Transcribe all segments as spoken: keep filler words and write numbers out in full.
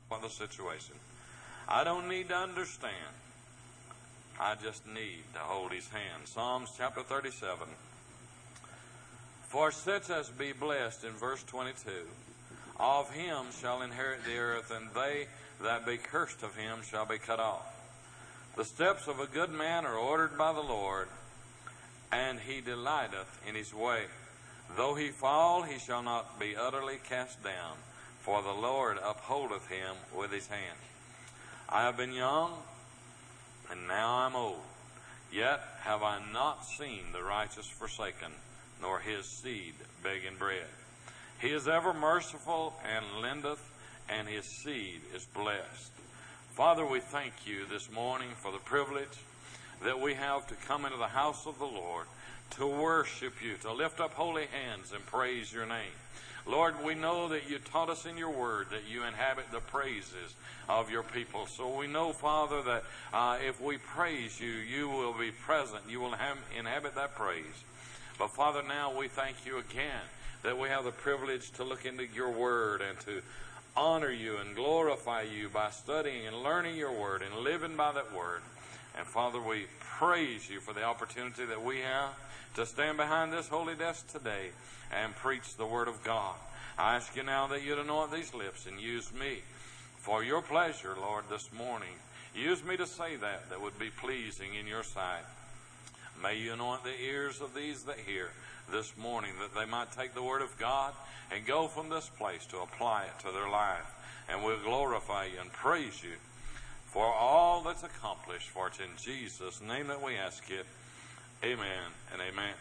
what the situation. I don't need to understand. I just need to hold his hand. Psalms chapter thirty-seven. For such as be blessed, in verse twenty-two, of him shall inherit the earth, and they that be cursed of him shall be cut off. The steps of a good man are ordered by the Lord, and he delighteth in his way. Though he fall, he shall not be utterly cast down, for the Lord upholdeth him with his hand. I have been young, and now I am old, yet have I not seen the righteous forsaken, nor his seed begging bread. He is ever merciful and lendeth, and his seed is blessed. Father, we thank you this morning for the privilege that we have to come into the house of the Lord, to worship you, to lift up holy hands and praise your name. Lord, we know that you taught us in your word that you inhabit the praises of your people. So we know, Father, that uh, if we praise you, you will be present. You will have, inhabit that praise. But Father, now we thank you again that we have the privilege to look into your word and to honor you and glorify you by studying and learning your word and living by that word. And Father, we praise you for the opportunity that we have to stand behind this holy desk today and preach the word of God. I ask you now that you'd anoint these lips and use me for your pleasure, Lord, this morning. Use me to say that that would be pleasing in your sight. May you anoint the ears of these that hear this morning, that they might take the word of God and go from this place to apply it to their life. And we'll glorify you and praise you for all that's accomplished. For it's in Jesus' name that we ask it. Amen and amen.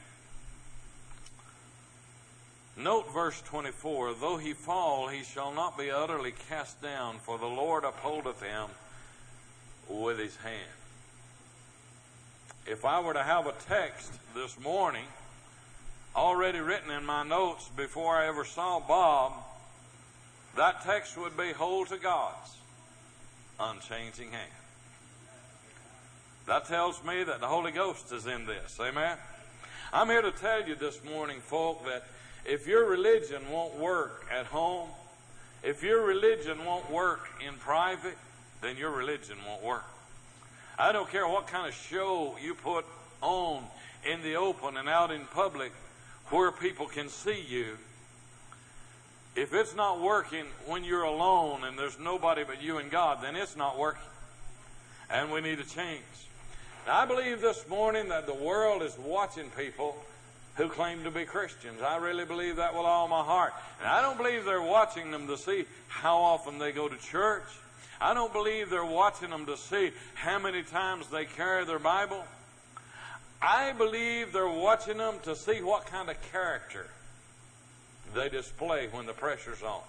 Note verse twenty-four. Though he fall, he shall not be utterly cast down, for the Lord upholdeth him with his hand. If I were to have a text this morning already written in my notes before I ever saw Bob, that text would be, hold to God's unchanging hand. That tells me that the Holy Ghost is in this. Amen? I'm here to tell you this morning, folk, that if your religion won't work at home, if your religion won't work in private, then your religion won't work. I don't care what kind of show you put on in the open and out in public where people can see you. If it's not working when you're alone and there's nobody but you and God, then it's not working. And we need to change. Now, I believe this morning that the world is watching people who claim to be Christians. I really believe that with all my heart. And I don't believe they're watching them to see how often they go to church. I don't believe they're watching them to see how many times they carry their Bible. I believe they're watching them to see what kind of character they display when the pressure's on.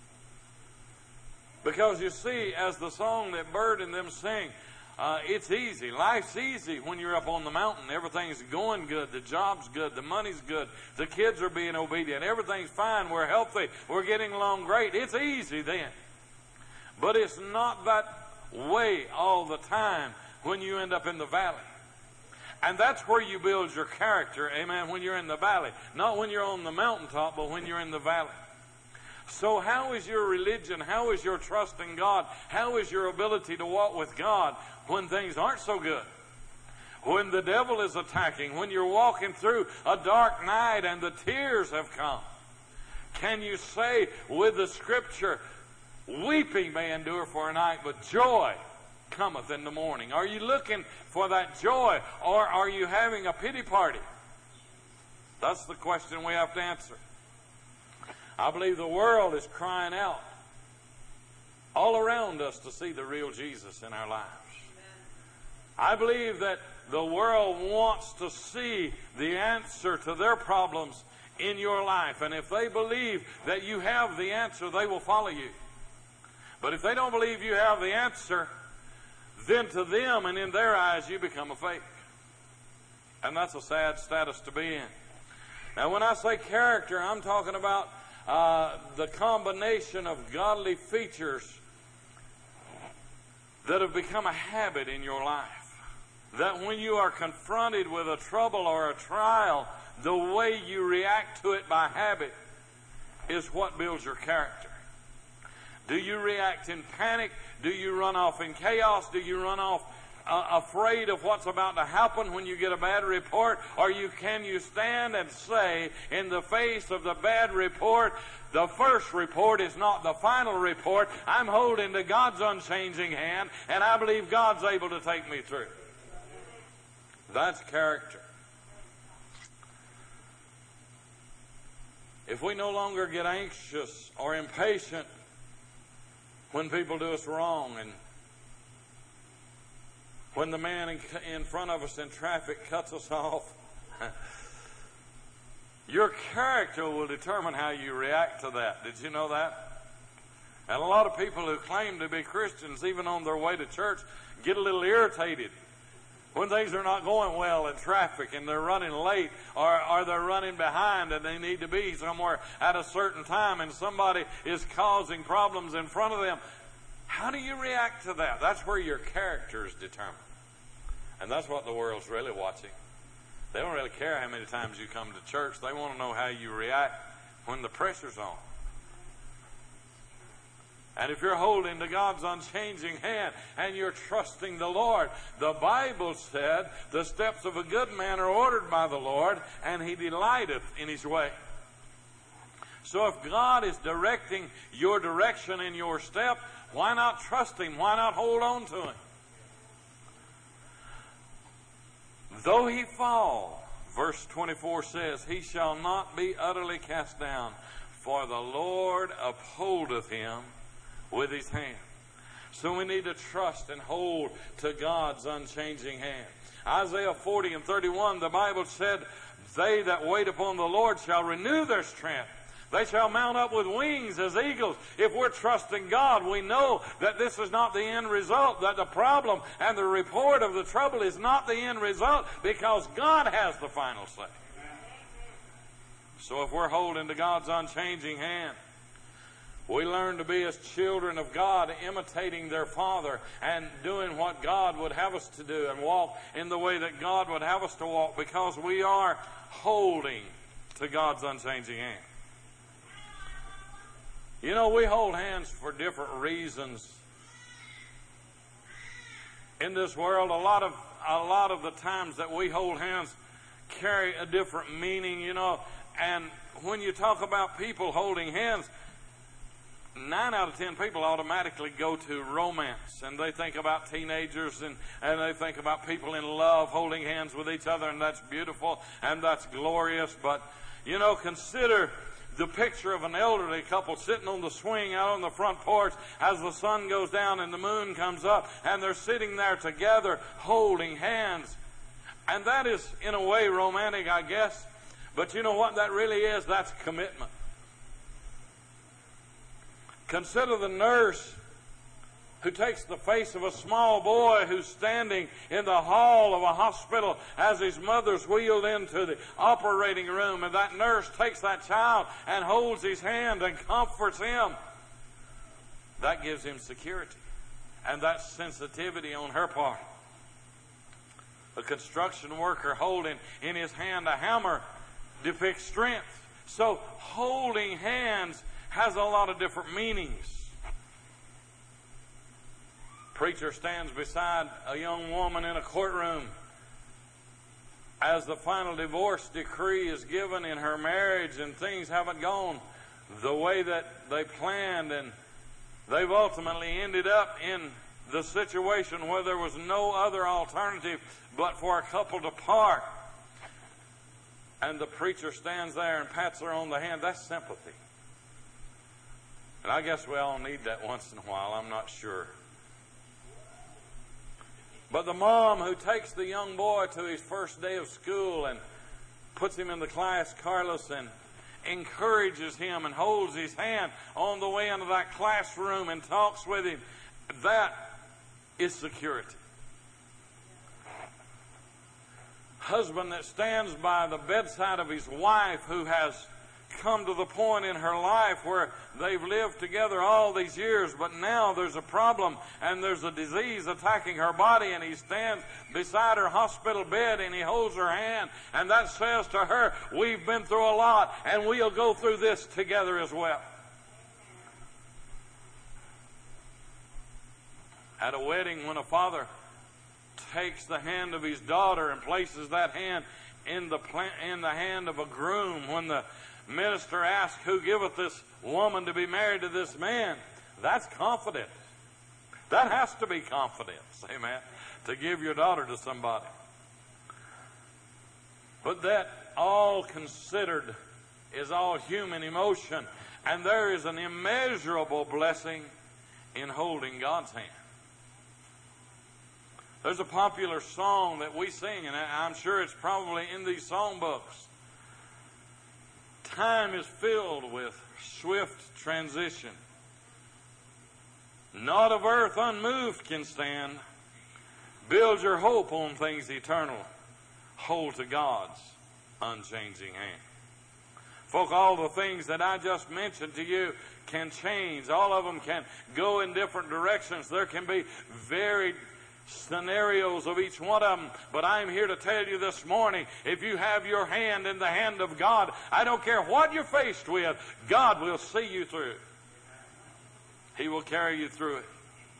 Because you see, as the song that Bird and them sing, uh, it's easy. Life's easy when you're up on the mountain. Everything's going good. The job's good. The money's good. The kids are being obedient. Everything's fine. We're healthy. We're getting along great. It's easy then. But it's not that way all the time when you end up in the valley. And that's where you build your character, amen, when you're in the valley. Not when you're on the mountaintop, but when you're in the valley. So how is your religion? How is your trust in God? How is your ability to walk with God when things aren't so good? When the devil is attacking, when you're walking through a dark night and the tears have come. Can you say with the scripture, weeping may endure for a night, but joy cometh in the morning? Are you looking for that joy, or are you having a pity party? That's the question we have to answer. I believe the world is crying out all around us to see the real Jesus in our lives. I believe that the world wants to see the answer to their problems in your life. And if they believe that you have the answer, they will follow you. But if they don't believe you have the answer, then to them and in their eyes you become a fake. And that's a sad status to be in. Now when I say character, I'm talking about uh, the combination of godly features that have become a habit in your life. That when you are confronted with a trouble or a trial, the way you react to it by habit is what builds your character. Do you react in panic? Do you run off in chaos? Do you run off uh, afraid of what's about to happen when you get a bad report? Or you can you stand and say, in the face of the bad report, the first report is not the final report. I'm holding to God's unchanging hand, and I believe God's able to take me through. That's character. If we no longer get anxious or impatient when people do us wrong, and when the man in, in front of us in traffic cuts us off, your character will determine how you react to that. Did you know that? And a lot of people who claim to be Christians, even on their way to church, get a little irritated when things are not going well in traffic and they're running late, or, or they're running behind and they need to be somewhere at a certain time and somebody is causing problems in front of them. How do you react to that? That's where your character is determined. And that's what the world's really watching. They don't really care how many times you come to church. They want to know how you react when the pressure's on. And if you're holding to God's unchanging hand and you're trusting the Lord, the Bible said the steps of a good man are ordered by the Lord, and he delighteth in his way. So if God is directing your direction in your step, why not trust him? Why not hold on to him? Though he fall, verse twenty-four says, he shall not be utterly cast down, for the Lord upholdeth him with his hand. So we need to trust and hold to God's unchanging hand. Isaiah forty and thirty-one, the Bible said, they that wait upon the Lord shall renew their strength. They shall mount up with wings as eagles. If we're trusting God, we know that this is not the end result, that the problem and the report of the trouble is not the end result, because God has the final say. So if we're holding to God's unchanging hand, we learn to be as children of God, imitating their Father and doing what God would have us to do and walk in the way that God would have us to walk, because we are holding to God's unchanging hand. You know, we hold hands for different reasons. In this world, a lot of a lot of the times that we hold hands carry a different meaning, you know. And when you talk about people holding hands, nine out of ten people automatically go to romance, and they think about teenagers, and, and they think about people in love holding hands with each other, and that's beautiful and that's glorious. But, you know, consider the picture of an elderly couple sitting on the swing out on the front porch as the sun goes down and the moon comes up, and they're sitting there together holding hands. And that is, in a way, romantic, I guess. But you know what that really is? That's commitment. Consider the nurse who takes the face of a small boy who's standing in the hall of a hospital as his mother's wheeled into the operating room, and that nurse takes that child and holds his hand and comforts him. That gives him security, and that's sensitivity on her part. A construction worker holding in his hand a hammer depicts strength. So holding hands has a lot of different meanings. Preacher stands beside a young woman in a courtroom as the final divorce decree is given in her marriage, and things haven't gone the way that they planned, and they've ultimately ended up in the situation where there was no other alternative but for a couple to part. And the preacher stands there and pats her on the hand. That's sympathy. And I guess we all need that once in a while. I'm not sure. But the mom who takes the young boy to his first day of school and puts him in the class, Carlos, and encourages him and holds his hand on the way into that classroom and talks with him, that is security. Husband that stands by the bedside of his wife who has come to the point in her life where they've lived together all these years, but now there's a problem and there's a disease attacking her body, and he stands beside her hospital bed and he holds her hand, and that says to her, we've been through a lot and we'll go through this together as well. at a wedding when a father takes the hand of his daughter and places that hand in the in the hand of a groom, when the minister asks, who giveth this woman to be married to this man? That's confident. That has to be confidence, amen, to give your daughter to somebody. But that all considered is all human emotion, and there is an immeasurable blessing in holding God's hand. There's a popular song that we sing, and I'm sure it's probably in these songbooks. Time is filled with swift transition. Naught of earth unmoved can stand. Build your hope on things eternal. Hold to God's unchanging hand. Folk, all the things that I just mentioned to you can change. All of them can go in different directions. There can be varied scenarios of each one of them. But I'm here to tell you this morning, if you have your hand in the hand of God, I don't care what you're faced with, God will see you through. He will carry you through it.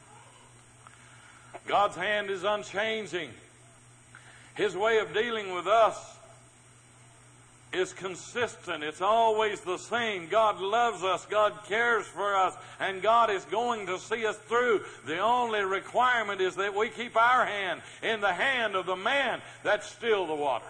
God's hand is unchanging. His way of dealing with us is consistent. It's always the same. God loves us. God cares for us. And God is going to see us through. The only requirement is that we keep our hand in the hand of the man that still the waters.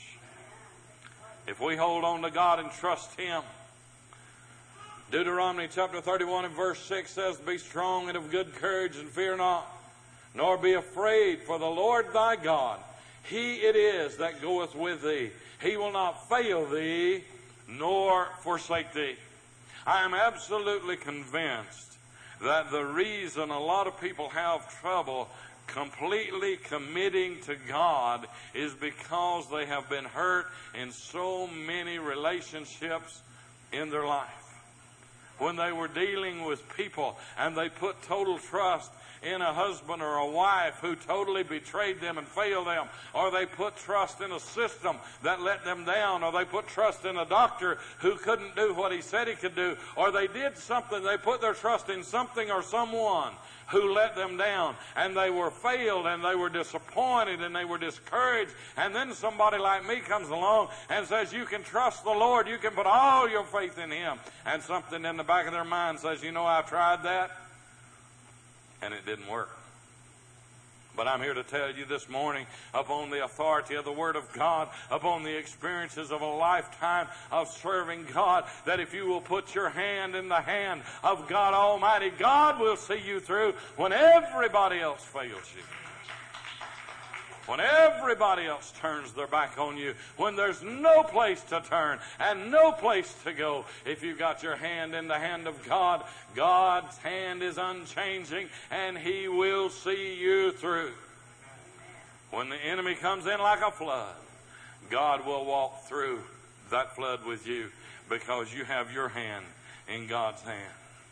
If we hold on to God and trust Him. Deuteronomy chapter thirty-one and verse six says, be strong and of good courage and fear not, nor be afraid, for the Lord thy God, He it is that goeth with thee. He will not fail thee, nor forsake thee. I am absolutely convinced that the reason a lot of people have trouble completely committing to God is because they have been hurt in so many relationships in their life. When they were dealing with people and they put total trust in a husband or a wife who totally betrayed them and failed them, or they put trust in a system that let them down, or they put trust in a doctor who couldn't do what he said he could do, or they did something, they put their trust in something or someone who let them down, and they were failed, and they were disappointed, and they were discouraged, and then somebody like me comes along and says, you can trust the Lord, you can put all your faith in Him, and something in the back of their mind says, you know, I've tried that, and it didn't work. But I'm here to tell you this morning, upon the authority of the Word of God, upon the experiences of a lifetime of serving God, that if you will put your hand in the hand of God Almighty, God will see you through when everybody else fails you. When everybody else turns their back on you, when there's no place to turn and no place to go, if you've got your hand in the hand of God, God's hand is unchanging and He will see you through. When the enemy comes in like a flood, God will walk through that flood with you because you have your hand in God's hand.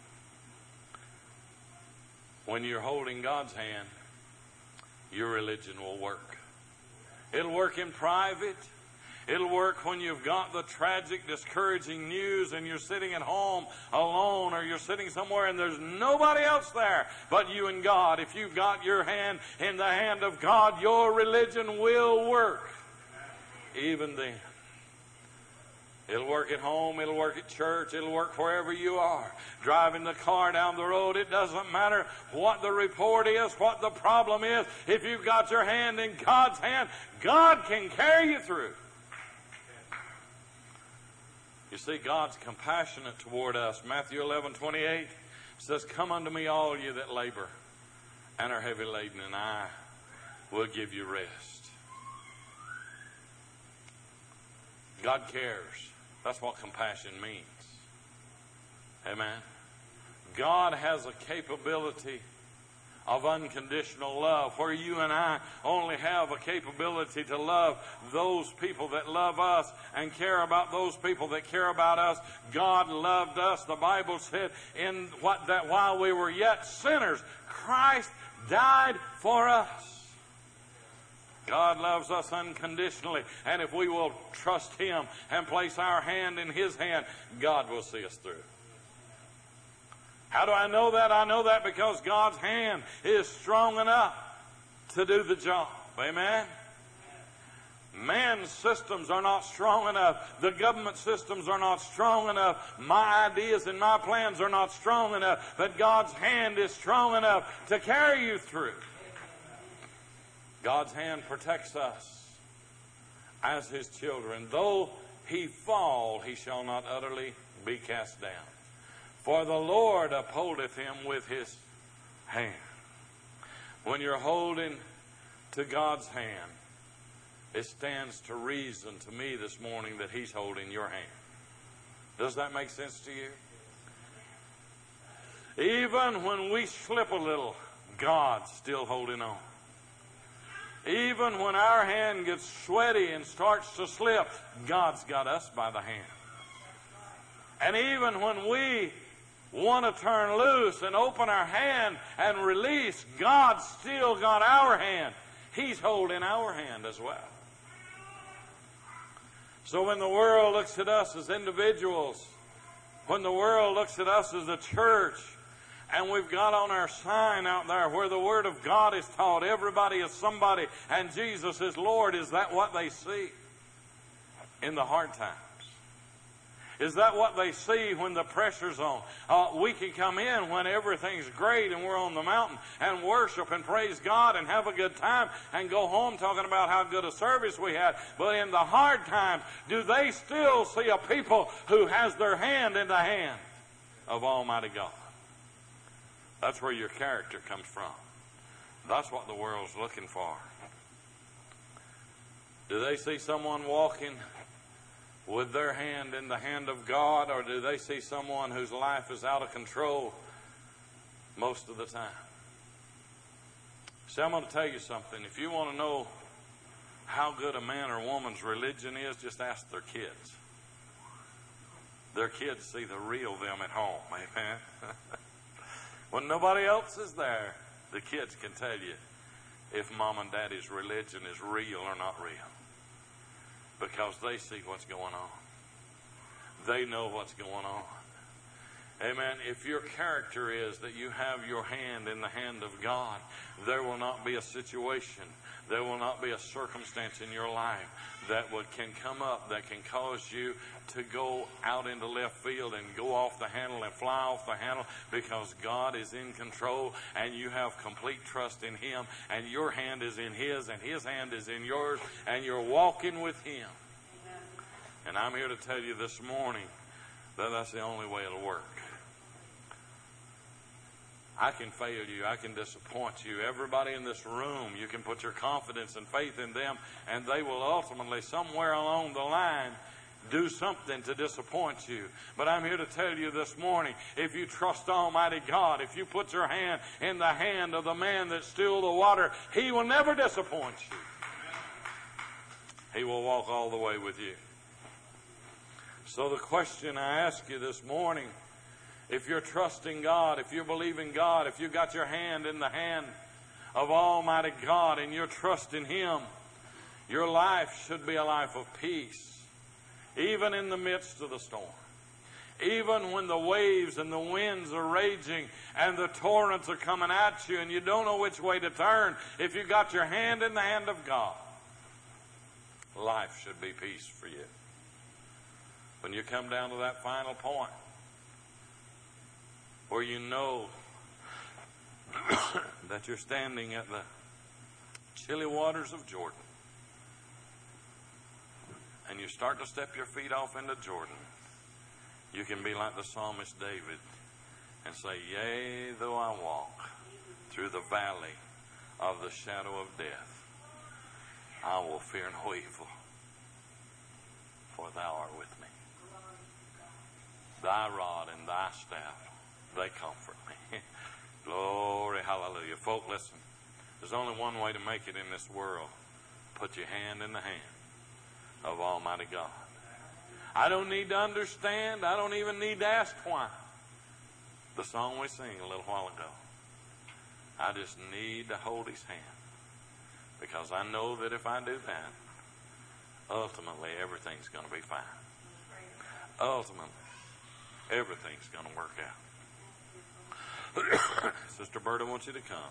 When you're holding God's hand, your religion will work. It'll work in private. It'll work when you've got the tragic, discouraging news and you're sitting at home alone, or you're sitting somewhere and there's nobody else there but you and God. If you've got your hand in the hand of God, your religion will work. Even then. It'll work at home, it'll work at church, it'll work wherever you are. Driving the car down the road, it doesn't matter what the report is, what the problem is. If you've got your hand in God's hand, God can carry you through. You see, God's compassionate toward us. Matthew eleven twenty-eight says, come unto me all you that labor and are heavy laden, and I will give you rest. God cares. That's what compassion means. Amen. God has a capability of unconditional love, where you and I only have a capability to love those people that love us and care about those people that care about us. God loved us. The Bible said in what that while we were yet sinners, Christ died for us. God loves us unconditionally, and if we will trust Him and place our hand in His hand, God will see us through. How do I know that? I know that because God's hand is strong enough to do the job. Amen? Man's systems are not strong enough. The government systems are not strong enough. My ideas and my plans are not strong enough. But God's hand is strong enough to carry you through. God's hand protects us as His children. Though he fall, he shall not utterly be cast down. For the Lord upholdeth him with His hand. When you're holding to God's hand, it stands to reason to me this morning that He's holding your hand. Does that make sense to you? Even when we slip a little, God's still holding on. Even when our hand gets sweaty and starts to slip, God's got us by the hand. And even when we want to turn loose and open our hand and release, God's still got our hand. He's holding our hand as well. So when the world looks at us as individuals, when the world looks at us as a church, and we've got on our sign out there where the Word of God is taught, everybody is somebody, and Jesus is Lord, is that what they see in the hard times? Is that what they see when the pressure's on? Uh, we can come in when everything's great and we're on the mountain and worship and praise God and have a good time and go home talking about how good a service we had. But in the hard times, do they still see a people who has their hand in the hand of Almighty God? That's where your character comes from. That's what the world's looking for. Do they see someone walking with their hand in the hand of God, or do they see someone whose life is out of control most of the time? See, I'm going to tell you something. If you want to know how good a man or woman's religion is, just ask their kids. Their kids see the real them at home, amen? When nobody else is there, the kids can tell you if mom and daddy's religion is real or not real. Because they see what's going on. They know what's going on. Amen. If your character is that you have your hand in the hand of God, there will not be a situation, there will not be a circumstance in your life that would, can come up that can cause you to go out into left field and go off the handle and fly off the handle, because God is in control and you have complete trust in Him, and your hand is in His and His hand is in yours, and you're walking with Him. Amen. And I'm here to tell you this morning that that's the only way it'll work. I can fail you. I can disappoint you. Everybody in this room, you can put your confidence and faith in them, and they will ultimately, somewhere along the line, do something to disappoint you. But I'm here to tell you this morning, if you trust Almighty God, if you put your hand in the hand of the man that stilled the water, He will never disappoint you. He will walk all the way with you. So the question I ask you this morning, if you're trusting God, if you're believing God, if you've got your hand in the hand of Almighty God and you're trusting Him, your life should be a life of peace, even in the midst of the storm. Even when the waves and the winds are raging and the torrents are coming at you and you don't know which way to turn, if you've got your hand in the hand of God, life should be peace for you. When you come down to that final point, where you know that you're standing at the chilly waters of Jordan, and you start to step your feet off into Jordan, you can be like the psalmist David and say, yea, though I walk through the valley of the shadow of death, I will fear no evil, for thou art with me. Thy rod and thy staff, they comfort me. Glory, hallelujah. Folk, listen. There's only one way to make it in this world. Put your hand in the hand of Almighty God. I don't need to understand. I don't even need to ask why. The song we sang a little while ago. I just need to hold His hand. Because I know that if I do that, ultimately everything's going to be fine. Ultimately, everything's going to work out. Sister Berta wants you to come.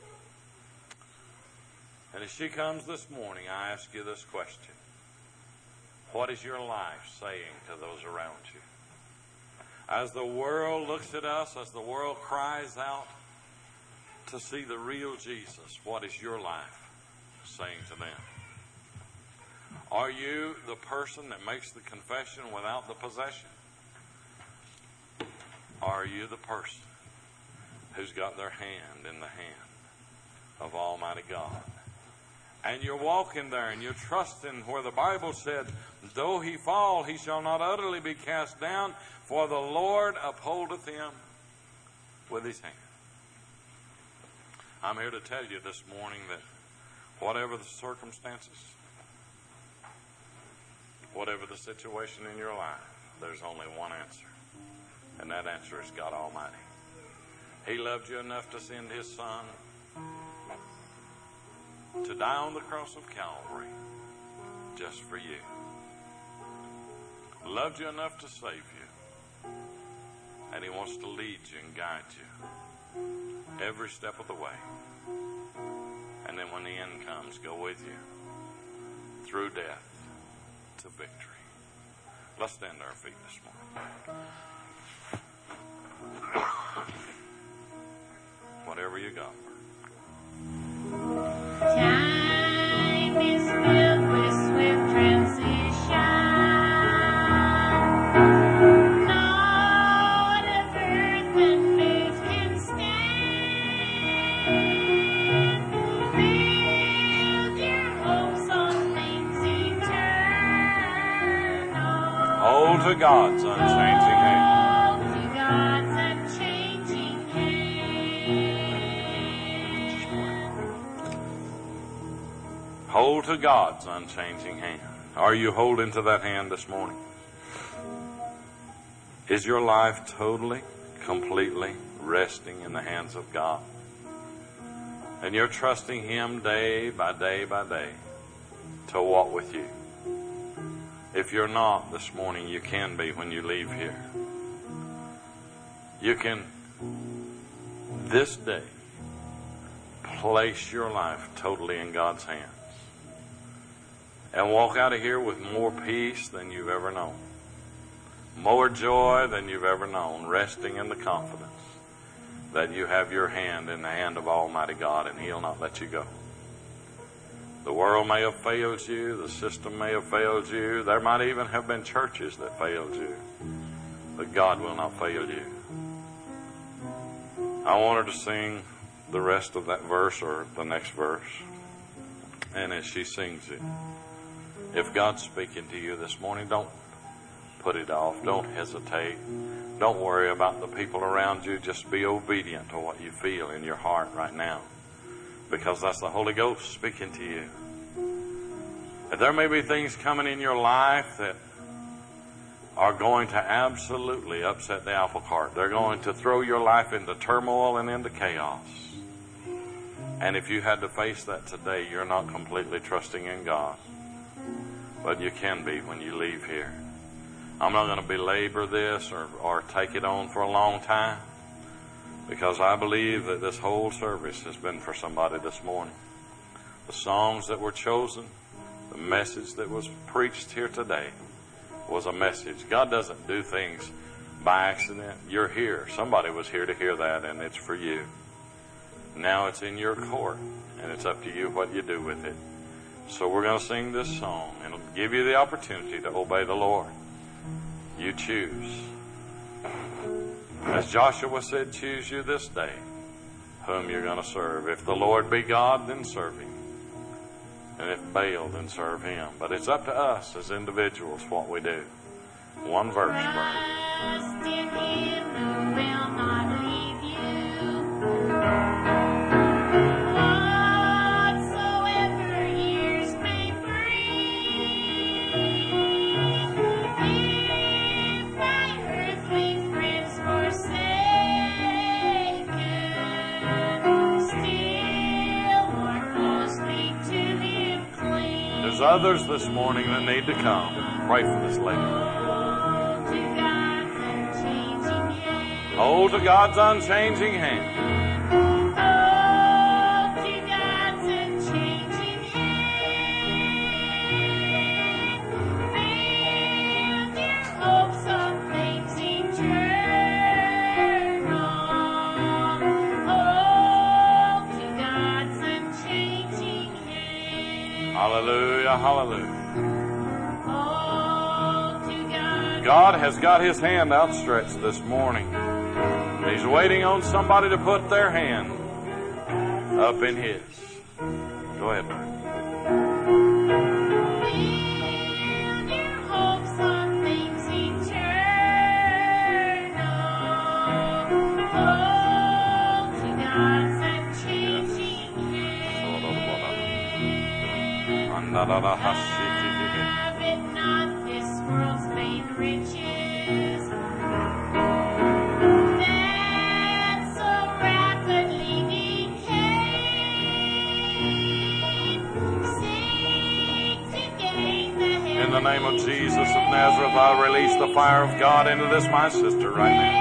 And as she comes this morning, I ask you this question. What is your life saying to those around you? As the world looks at us, as the world cries out to see the real Jesus, what is your life saying to them? Are you the person that makes the confession without the possession? Are you the person who's got their hand in the hand of Almighty God? And you're walking there and you're trusting where the Bible said, though he fall, he shall not utterly be cast down, for the Lord upholdeth him with his hand. I'm here to tell you this morning that whatever the circumstances, whatever the situation in your life, there's only one answer. And that answer is God Almighty. He loved you enough to send his Son to die on the cross of Calvary just for you. Loved you enough to save you. And he wants to lead you and guide you every step of the way. And then when the end comes, go with you through death to victory. Let's stand to our feet this morning. Whatever you got. Time is filled with swift transition. Not of earth and faith can stand. Build your hopes on things eternal. Hold to God's unchanging hand. Hold to God's unchanging hand. Are you holding to that hand this morning? Is your life totally, completely resting in the hands of God? And you're trusting him day by day by day to walk with you. If you're not this morning, you can be when you leave here. You can, this day, place your life totally in God's hands and walk out of here with more peace than you've ever known, more joy than you've ever known, resting in the confidence that you have your hand in the hand of Almighty God and he'll not let you go. The world may have failed you, the system may have failed you, there might even have been churches that failed you, but God will not fail you. I want her to sing the rest of that verse or the next verse. And as she sings it, if God's speaking to you this morning, don't put it off. Don't hesitate. Don't worry about the people around you. Just be obedient to what you feel in your heart right now, because that's the Holy Ghost speaking to you. And there may be things coming in your life that are going to absolutely upset the apple cart. They're going to throw your life into turmoil and into chaos. And if you had to face that today, you're not completely trusting in God. But you can be when you leave here. I'm not going to belabor this or, or take it on for a long time, because I believe that this whole service has been for somebody this morning. The songs that were chosen, the message that was preached here today was a message. God doesn't do things by accident. You're here. Somebody was here to hear that, and it's for you. Now it's in your court, and it's up to you what you do with it. So we're going to sing this song, and it'll give you the opportunity to obey the Lord. You choose. As Joshua said, choose you this day whom you're going to serve. If the Lord be God, then serve him. And if Baal, then serve him. But it's up to us as individuals what we do. One verse, brother. Trust in him who will not leave you. Whatsoever years may bring, if thy earthly friends forsaken, still more closely to him cling. There's others this morning that need to come. Pray for this lady. Hold to God's unchanging hand. Hold to God's unchanging hand. Build your hopes on things eternal. Hold to God's unchanging hand. Hallelujah, hallelujah. Hold to God's God has got his hand outstretched this morning. He's waiting on somebody to put their hand up in his. Go ahead, Larry. Build your hopes on things eternal. Hold to God's unchanging hand. Have it not this world's vain riches that so rapidly decay. Seek to gain the In the name of Jesus of Nazareth, I release the fire of God into this, my sister, right now.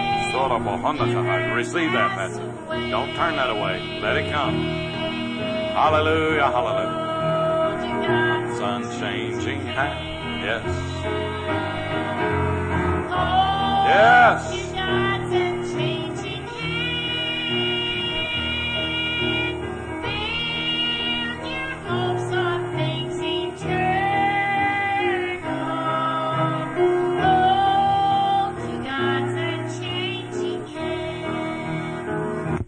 Receive that message. Don't turn that away. Let it come. Hallelujah, hallelujah. It's unchanging hand. Yes. Yes. To God's unchanging hand. Build your hopes on things eternal. Hold to God's unchanging hand.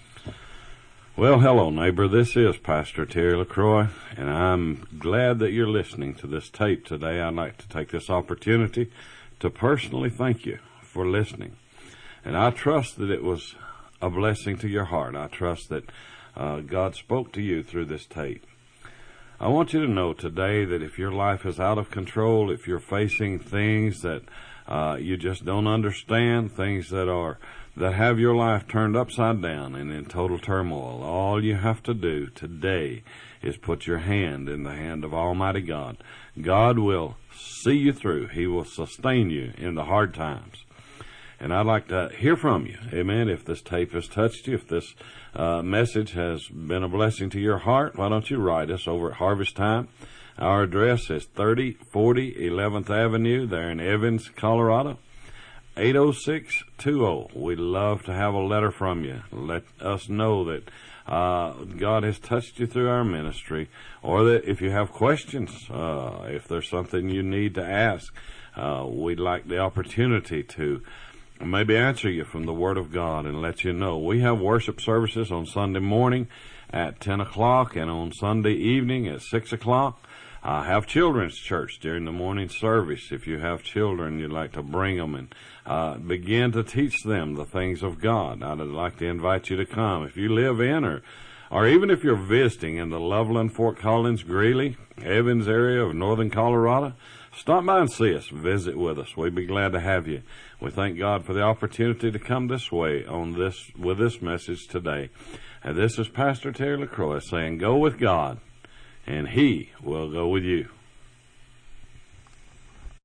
Well, hello, neighbor. This is Pastor Terry LaCroix, and I'm glad that you're listening to this tape today. I'd like to take this opportunity to personally thank you for listening. And I trust that it was a blessing to your heart. I trust that uh, God spoke to you through this tape. I want you to know today that if your life is out of control, if you're facing things that uh, you just don't understand, things that are that have your life turned upside down and in total turmoil, all you have to do today is put your hand in the hand of Almighty God. God will see you through. He will sustain you in the hard times. And I'd like to hear from you. Amen. If this tape has touched you, if this uh, message has been a blessing to your heart, why don't you write us over at Harvest Time? Our address is thirty forty eleventh Avenue there in Evans, Colorado. eight oh six two oh. We'd love to have a letter from you. Let us know that uh, God has touched you through our ministry, or that if you have questions, uh, if there's something you need to ask, uh, we'd like the opportunity to maybe answer you from the Word of God and let you know. We have worship services on Sunday morning at ten o'clock and on Sunday evening at six o'clock. I have children's church during the morning service. If you have children, you'd like to bring them and uh, begin to teach them the things of God. I'd like to invite you to come. If you live in or or even if you're visiting in the Loveland, Fort Collins, Greeley, Evans area of northern Colorado, stop by and see us. Visit with us. We'd be glad to have you. We thank God for the opportunity to come this way on this with this message today. And this is Pastor Terry LaCroix saying, go with God, and He will go with you.